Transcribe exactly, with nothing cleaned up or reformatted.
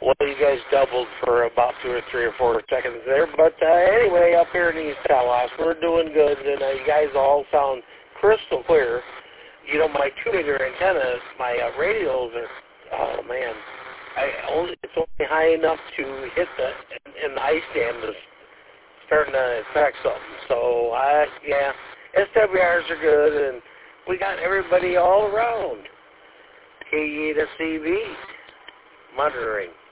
Well, you guys doubled for about two or three or four seconds there. But uh, anyway, up here in East Tallahassee, we're doing good, and uh, you guys all sound crystal clear. You know, my two-meter antennas, my uh, radios are, oh, man, I only it's only high enough to hit the, and the ice dam is starting to affect something. So, I, yeah, S W Rs are good, and we got everybody all around. K E to C B monitoring.